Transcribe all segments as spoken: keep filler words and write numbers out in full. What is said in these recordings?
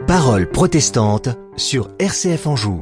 Paroles protestantes sur R C F Anjou.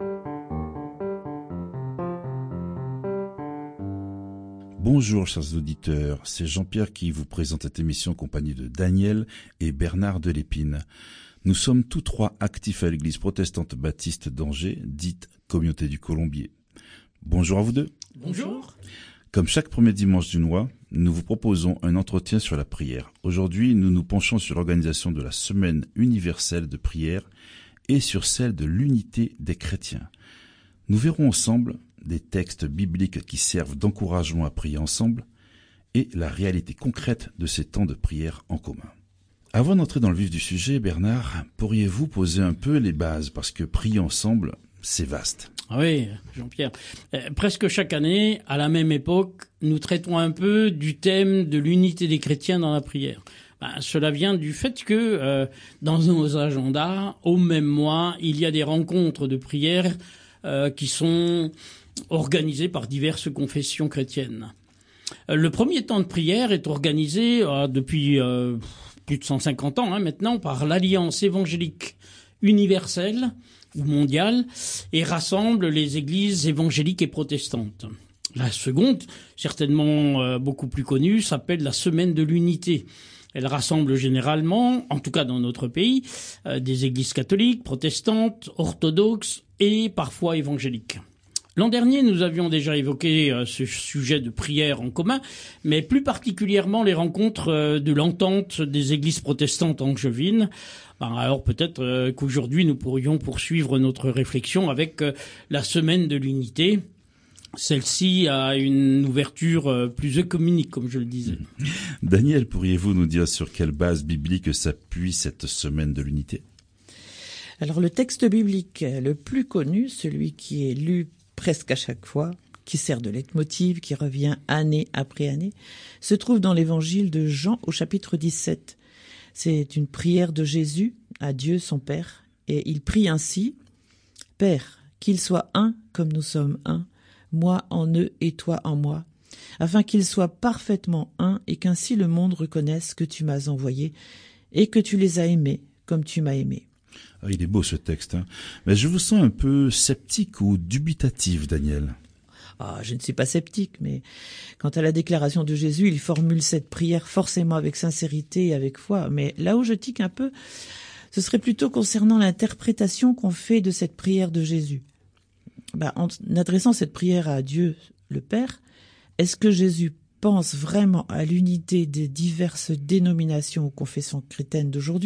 Bonjour chers auditeurs, c'est Jean-Pierre qui vous présente cette émission en compagnie de Daniel et Bernard de Lépine. Nous sommes tous trois actifs à l'église protestante baptiste d'Angers, dite Communauté du Colombier. Bonjour à vous deux. Bonjour. Comme chaque premier dimanche du mois, nous vous proposons un entretien sur la prière. Aujourd'hui, nous nous penchons sur l'organisation de la semaine universelle de prière et sur celle de l'unité des chrétiens. Nous verrons ensemble des textes bibliques qui servent d'encouragement à prier ensemble et la réalité concrète de ces temps de prière en commun. Avant d'entrer dans le vif du sujet, Bernard, pourriez-vous poser un peu les bases parce que prier ensemble, c'est vaste. Oui, Jean-Pierre. Euh, presque chaque année, à la même époque, nous traitons un peu du thème de l'unité des chrétiens dans la prière. Ben, cela vient du fait que euh, dans nos agendas, au même mois, il y a des rencontres de prière euh, qui sont organisées par diverses confessions chrétiennes. Euh, le premier temps de prière est organisé euh, depuis euh, plus de cent cinquante ans hein, maintenant par l'Alliance évangélique universelle ou mondiale et rassemble les églises évangéliques et protestantes. La seconde, certainement euh, beaucoup plus connue, s'appelle la Semaine de l'Unité. Elle rassemble généralement, en tout cas dans notre pays, euh, des églises catholiques, protestantes, orthodoxes et parfois évangéliques. L'an dernier, nous avions déjà évoqué euh, ce sujet de prière en commun, mais plus particulièrement les rencontres euh, de l'entente des églises protestantes angevines. Ben alors peut-être euh, qu'aujourd'hui, nous pourrions poursuivre notre réflexion avec euh, la semaine de l'unité. Celle-ci a une ouverture euh, plus œcuménique, comme je le disais. Daniel, pourriez-vous nous dire sur quelle base biblique s'appuie cette semaine de l'unité ? Alors le texte biblique le plus connu, celui qui est lu presque à chaque fois, qui sert de leitmotiv, qui revient année après année, se trouve dans l'évangile de Jean au chapitre dix-sept. C'est une prière de Jésus à Dieu son Père, et il prie ainsi « Père, qu'il soit un comme nous sommes un, moi en eux et toi en moi, afin qu'ils soient parfaitement un et qu'ainsi le monde reconnaisse que tu m'as envoyé et que tu les as aimés comme tu m'as aimé. » Ah, il est beau ce texte, hein. Mais je vous sens un peu sceptique ou dubitatif, Daniel. Ah, je ne suis pas sceptique, mais quant à la déclaration de Jésus, il formule cette prière forcément avec sincérité et avec foi. Mais là où je tique un peu, ce serait plutôt concernant l'interprétation qu'on fait de cette prière de Jésus. Bah, en adressant cette prière à Dieu, le Père, est-ce que Jésus pense vraiment à l'unité des diverses dénominations ou confessions chrétiennes d'aujourd'hui ?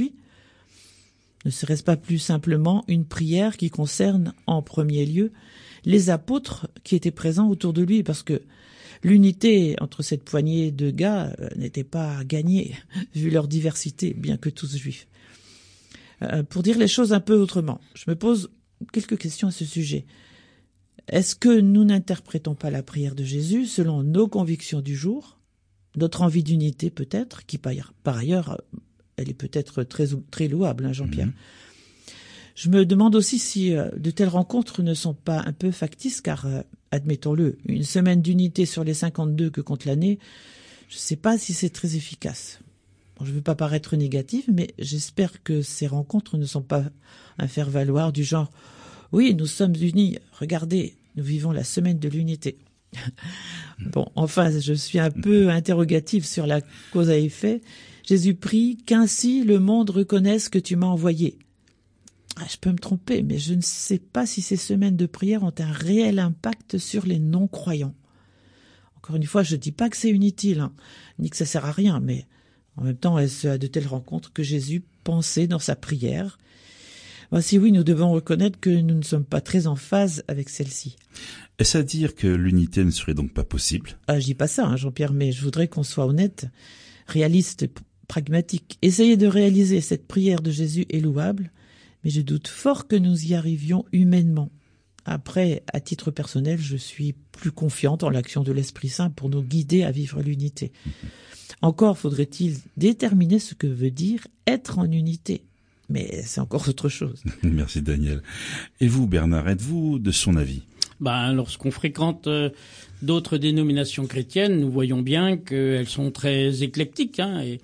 Ne serait-ce pas plus simplement une prière qui concerne en premier lieu les apôtres qui étaient présents autour de lui, parce que l'unité entre cette poignée de gars n'était pas gagnée, vu leur diversité, bien que tous juifs. Euh, pour dire les choses un peu autrement, je me pose quelques questions à ce sujet. Est-ce que nous n'interprétons pas la prière de Jésus selon nos convictions du jour, notre envie d'unité peut-être, qui par ailleurs, elle est peut-être très, très louable, hein, Jean-Pierre. Mmh. Je me demande aussi si euh, de telles rencontres ne sont pas un peu factices, car, euh, admettons-le, une semaine d'unité sur les cinquante-deux que compte l'année, je ne sais pas si c'est très efficace. Bon, je ne veux pas paraître négative, mais j'espère que ces rencontres ne sont pas un faire-valoir du genre « Oui, nous sommes unis, regardez, nous vivons la semaine de l'unité ». Bon, enfin, je suis un peu interrogative sur la cause à effet. Jésus prie « Qu'ainsi le monde reconnaisse que tu m'as envoyé ». Ah, je peux me tromper, mais je ne sais pas si ces semaines de prière ont un réel impact sur les non-croyants. Encore une fois, je ne dis pas que c'est inutile, hein, ni que ça sert à rien, mais en même temps, est-ce à de telles rencontres que Jésus pensait dans sa prière ? Ben, si oui, nous devons reconnaître que nous ne sommes pas très en phase avec celle-ci. Est-ce à dire que l'unité ne serait donc pas possible ? Ah, je dis pas ça, hein, Jean-Pierre, mais je voudrais qu'on soit honnête, réaliste, pragmatique. Essayer de réaliser cette prière de Jésus est louable, mais je doute fort que nous y arrivions humainement. Après, à titre personnel, je suis plus confiante en l'action de l'Esprit Saint pour nous guider à vivre l'unité. Encore faudrait-il déterminer ce que veut dire être en unité. Mais c'est encore autre chose. Merci Daniel. Et vous Bernard, êtes-vous de son avis ? Ben, lorsqu'on fréquente euh, d'autres dénominations chrétiennes, nous voyons bien qu'elles sont très éclectiques, hein, et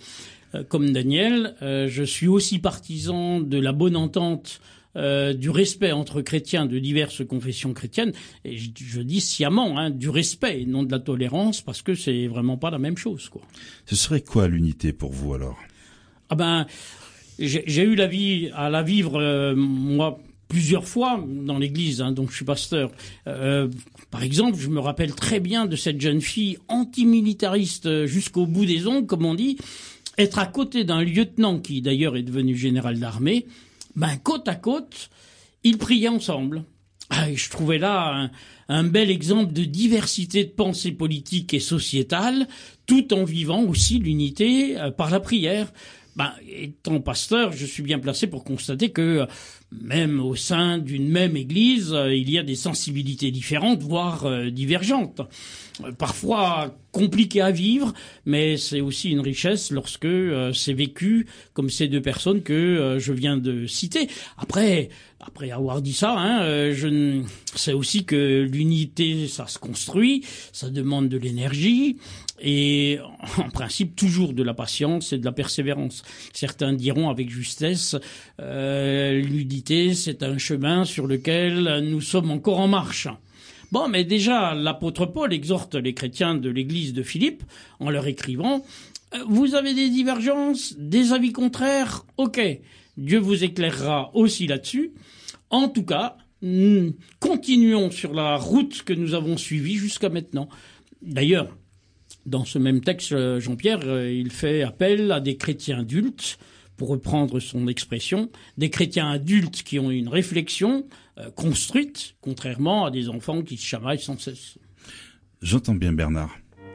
euh, comme Daniel, euh, je suis aussi partisan de la bonne entente, euh, du respect entre chrétiens de diverses confessions chrétiennes, et je, je dis sciemment, hein, du respect et non de la tolérance, parce que c'est vraiment pas la même chose, quoi. Ce serait quoi l'unité pour vous alors? Ah ben, j'ai, j'ai eu la vie à la vivre, euh, moi, plusieurs fois dans l'église, hein, donc je suis pasteur. Euh, par exemple, je me rappelle très bien de cette jeune fille antimilitariste jusqu'au bout des ongles, comme on dit, être à côté d'un lieutenant qui d'ailleurs est devenu général d'armée. Ben côte à côte, ils priaient ensemble. Ah, et je trouvais là un, un bel exemple de diversité de pensée politique et sociétale, tout en vivant aussi l'unité euh, par la prière. Ben, étant pasteur, je suis bien placé pour constater que même au sein d'une même église, il y a des sensibilités différentes, voire euh, divergentes. Parfois compliquées à vivre, mais c'est aussi une richesse lorsque euh, c'est vécu comme ces deux personnes que euh, je viens de citer. Après, après avoir dit ça, hein, euh, je c'est aussi que l'unité, ça se construit, ça demande de l'énergie et en principe toujours de la patience et de la persévérance. Certains diront avec justesse, euh, l'unité, c'est un chemin sur lequel nous sommes encore en marche. Bon, mais déjà, l'apôtre Paul exhorte les chrétiens de l'église de Philippe en leur écrivant « Vous avez des divergences, des avis contraires, ok, Dieu vous éclairera aussi là-dessus. En tout cas, continuons sur la route que nous avons suivie jusqu'à maintenant. » D'ailleurs, dans ce même texte, Jean-Pierre, il fait appel à des chrétiens adultes, pour reprendre son expression, des chrétiens adultes qui ont une réflexion euh, construite, contrairement à des enfants qui se chamaillent sans cesse. J'entends bien Bernard.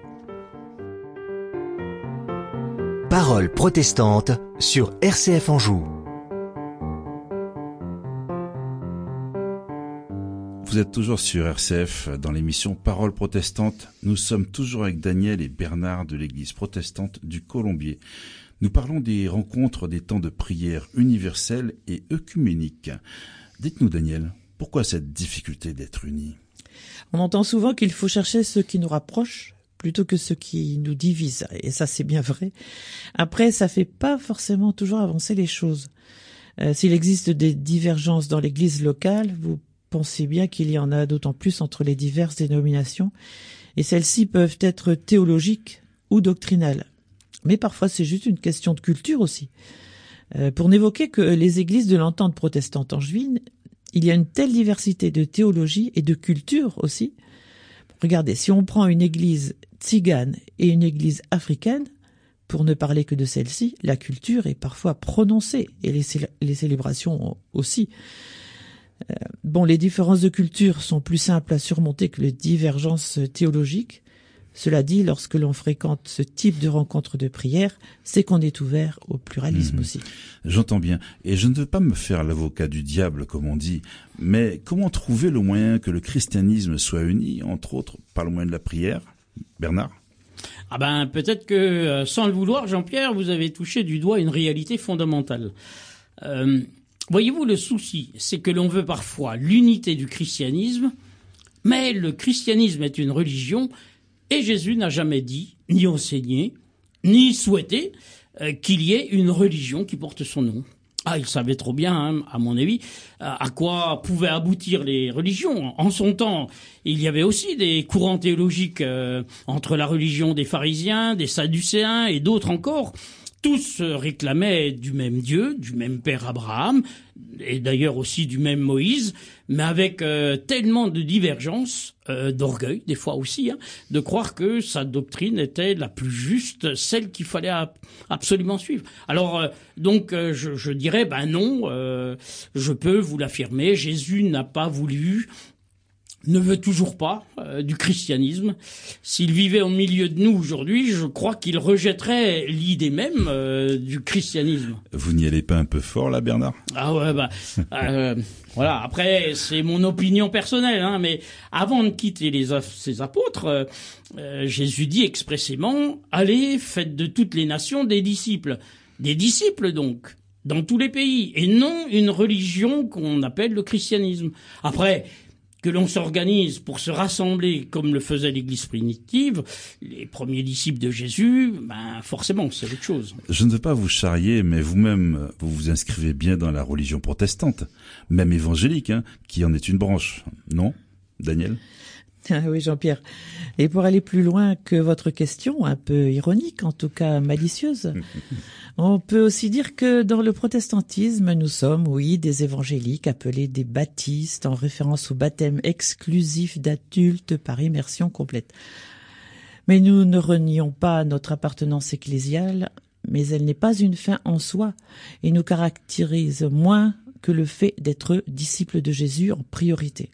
Parole protestante sur R C F Anjou. Vous êtes toujours sur R C F dans l'émission Parole protestante. Nous sommes toujours avec Daniel et Bernard de l'église protestante du Colombier. Nous parlons des rencontres des temps de prière universelle et œcuménique. Dites-nous, Daniel, pourquoi cette difficulté d'être unis? On entend souvent qu'il faut chercher ce qui nous rapproche plutôt que ce qui nous divise. Et ça, c'est bien vrai. Après, ça fait pas forcément toujours avancer les choses. Euh, s'il existe des divergences dans l'église locale, vous pensez bien qu'il y en a d'autant plus entre les diverses dénominations. Et celles-ci peuvent être théologiques ou doctrinales. Mais parfois, c'est juste une question de culture aussi. Euh, pour n'évoquer que les églises de l'entente protestante angevine, il y a une telle diversité de théologie et de culture aussi. Regardez, si on prend une église tzigane et une église africaine, pour ne parler que de celle-ci, la culture est parfois prononcée, et les, célé- les célébrations aussi. Euh, bon, les différences de culture sont plus simples à surmonter que les divergences théologiques. Cela dit, lorsque l'on fréquente ce type de rencontre de prière, c'est qu'on est ouvert au pluralisme mmh. aussi. J'entends bien. Et je ne veux pas me faire l'avocat du diable, comme on dit, mais comment trouver le moyen que le christianisme soit uni, entre autres, par le moyen de la prière? Bernard? Ah ben, peut-être que, sans le vouloir, Jean-Pierre, vous avez touché du doigt une réalité fondamentale. Euh, voyez-vous, le souci, c'est que l'on veut parfois l'unité du christianisme, mais le christianisme est une religion. Et Jésus n'a jamais dit, ni enseigné, ni souhaité euh, qu'il y ait une religion qui porte son nom. Ah, il savait trop bien, hein, à mon avis, à quoi pouvaient aboutir les religions. En son temps, il y avait aussi des courants théologiques euh, entre la religion des pharisiens, des sadducéens et d'autres encore. Tous réclamaient du même Dieu, du même Père Abraham, et d'ailleurs aussi du même Moïse, mais avec euh, tellement de divergences, euh, d'orgueil des fois aussi, hein, de croire que sa doctrine était la plus juste, celle qu'il fallait a- absolument suivre. Alors euh, donc euh, je, je dirais, ben non, euh, je peux vous l'affirmer, Jésus n'a pas voulu, ne veut toujours pas euh, du christianisme. S'il vivait au milieu de nous aujourd'hui, je crois qu'il rejetterait l'idée même euh, du christianisme. Vous n'y allez pas un peu fort là, Bernard? Ah ouais, bah euh, voilà. Après, c'est mon opinion personnelle, hein, mais avant de quitter les ses apôtres, euh, euh, Jésus dit expressément allez, faites de toutes les nations des disciples, des disciples donc, dans tous les pays, et non une religion qu'on appelle le christianisme. Après, que l'on s'organise pour se rassembler comme le faisait l'Église primitive, les premiers disciples de Jésus, ben forcément, c'est autre chose. Je ne veux pas vous charrier, mais vous-même, vous vous inscrivez bien dans la religion protestante, même évangélique, hein, qui en est une branche, non, Daniel ? Ah oui, Jean-Pierre. Et pour aller plus loin que votre question, un peu ironique, en tout cas malicieuse, on peut aussi dire que dans le protestantisme, nous sommes, oui, des évangéliques appelés des baptistes, en référence au baptême exclusif d'adultes par immersion complète. Mais nous ne renions pas notre appartenance ecclésiale, mais elle n'est pas une fin en soi et nous caractérise moins que le fait d'être disciples de Jésus en priorité.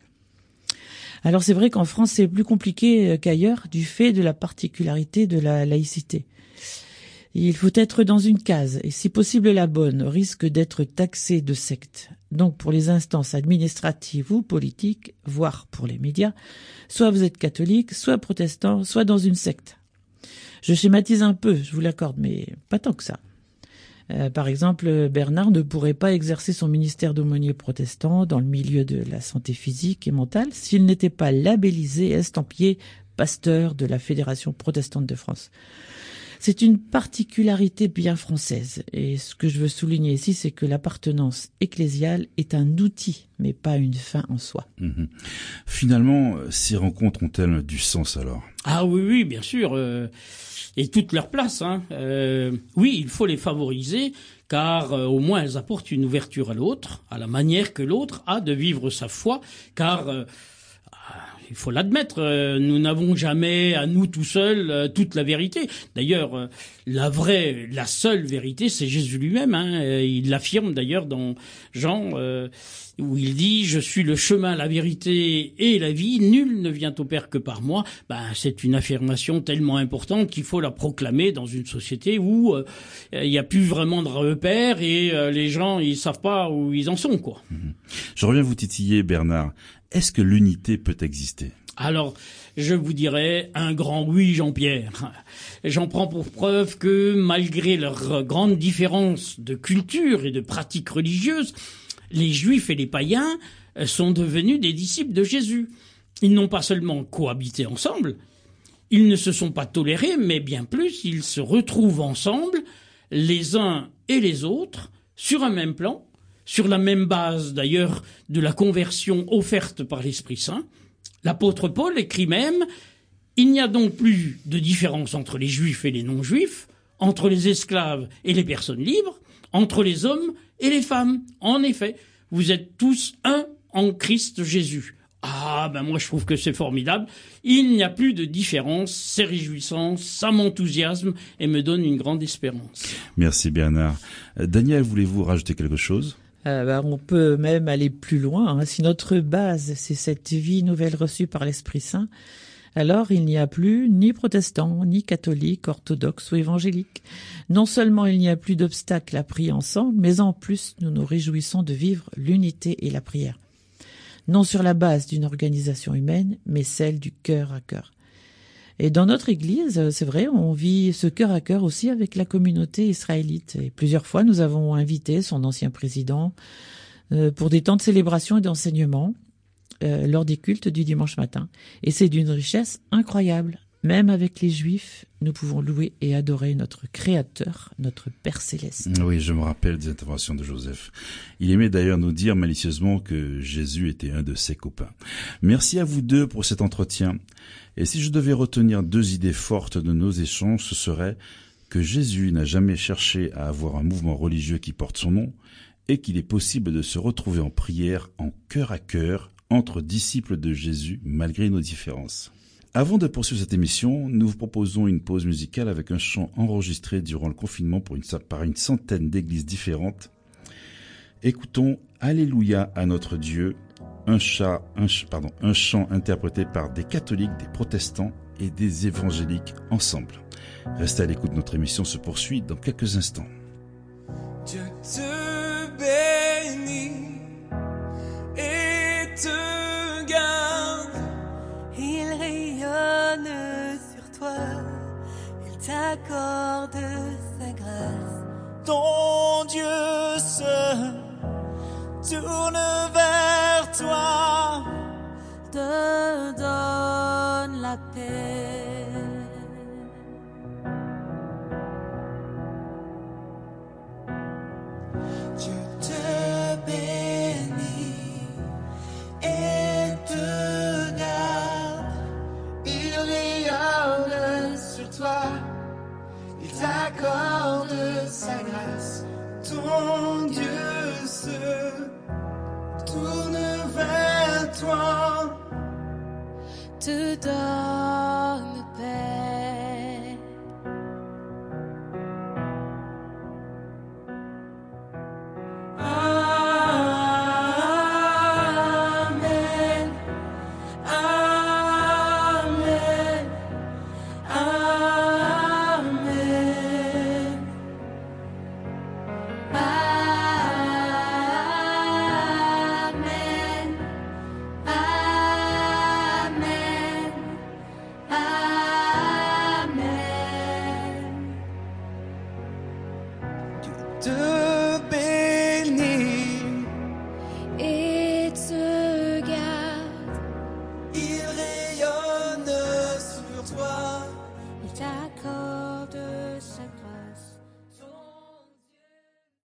Alors c'est vrai qu'en France c'est plus compliqué qu'ailleurs du fait de la particularité de la laïcité. Il faut être dans une case et si possible la bonne, risque d'être taxé de secte. Donc pour les instances administratives ou politiques, voire pour les médias, soit vous êtes catholique, soit protestant, soit dans une secte. Je schématise un peu, je vous l'accorde, mais pas tant que ça. Euh, par exemple, Bernard ne pourrait pas exercer son ministère d'aumônier protestant dans le milieu de la santé physique et mentale s'il n'était pas labellisé et estampillé pasteur de la Fédération protestante de France. C'est une particularité bien française et ce que je veux souligner ici, c'est que l'appartenance ecclésiale est un outil, mais pas une fin en soi. Mmh. Finalement, ces rencontres ont-elles du sens alors ? Ah oui, oui, bien sûr. Euh... Et toute leur place, hein. Euh, oui, il faut les favoriser, car euh, au moins elles apportent une ouverture à l'autre, à la manière que l'autre a de vivre sa foi, car euh, il faut l'admettre, euh, nous n'avons jamais à nous tout seuls euh, toute la vérité. D'ailleurs, euh, la vraie, la seule vérité, c'est Jésus lui-même. Hein. Euh, il l'affirme d'ailleurs dans Jean, euh, où il dit « Je suis le chemin, la vérité et la vie. Nul ne vient au Père que par moi. » Ben, c'est une affirmation tellement importante qu'il faut la proclamer dans une société où euh, il n'y a plus vraiment de repères et euh, les gens ils savent pas où ils en sont, quoi. Mmh. Je reviens vous titiller, Bernard. Est-ce que l'unité peut exister ? Alors, je vous dirais un grand oui, Jean-Pierre. J'en prends pour preuve que, malgré leurs grandes différences de culture et de pratiques religieuses, les Juifs et les païens sont devenus des disciples de Jésus. Ils n'ont pas seulement cohabité ensemble, ils ne se sont pas tolérés, mais bien plus, ils se retrouvent ensemble, les uns et les autres, sur un même plan, sur la même base d'ailleurs de la conversion offerte par l'Esprit Saint. L'apôtre Paul écrit même « Il n'y a donc plus de différence entre les juifs et les non-juifs, entre les esclaves et les personnes libres, entre les hommes et les femmes. En effet, vous êtes tous un en Christ Jésus. » Ah, ben moi je trouve que c'est formidable. Il n'y a plus de différence, c'est réjouissant, ça m'enthousiasme et me donne une grande espérance. Merci Bernard. Daniel, voulez-vous rajouter quelque chose ? Euh, bah, on peut même aller plus loin. Hein. Si notre base, c'est cette vie nouvelle reçue par l'Esprit Saint, alors il n'y a plus ni protestants, ni catholiques, orthodoxes ou évangéliques. Non seulement il n'y a plus d'obstacles à prier ensemble, mais en plus nous nous réjouissons de vivre l'unité et la prière. Non sur la base d'une organisation humaine, mais celle du cœur à cœur. Et dans notre Église, c'est vrai, on vit ce cœur à cœur aussi avec la communauté israélite. Et plusieurs fois, nous avons invité son ancien président euh, pour des temps de célébration et d'enseignement euh, lors des cultes du dimanche matin. Et c'est d'une richesse incroyable. Même avec les Juifs, nous pouvons louer et adorer notre Créateur, notre Père Céleste. Oui, je me rappelle des interventions de Joseph. Il aimait d'ailleurs nous dire malicieusement que Jésus était un de ses copains. Merci à vous deux pour cet entretien. Et si je devais retenir deux idées fortes de nos échanges, ce serait que Jésus n'a jamais cherché à avoir un mouvement religieux qui porte son nom et qu'il est possible de se retrouver en prière en cœur à cœur entre disciples de Jésus malgré nos différences. Avant de poursuivre cette émission, nous vous proposons une pause musicale avec un chant enregistré durant le confinement pour une, par une centaine d'églises différentes. Écoutons Alléluia à notre Dieu, un, chat, un, pardon, un chant interprété par des catholiques, des protestants et des évangéliques ensemble. Restez à l'écoute, notre émission se poursuit dans quelques instants. Dieu te bénit et te garde. Il rayonne sur toi, il t'accorde sa grâce. Ton Dieu se tourne vers toi, te donne la paix. Dieu te bénit et te garde. Il rayonne sur toi, il t'accorde sa grâce. Ton Dieu se tourne vers toi, te donne paix. Amen, Amen, Amen, Amen, Amen, Amen. Dieu te bénit Et te garde, il rayonne sur toi, il t'accorde sa grâce.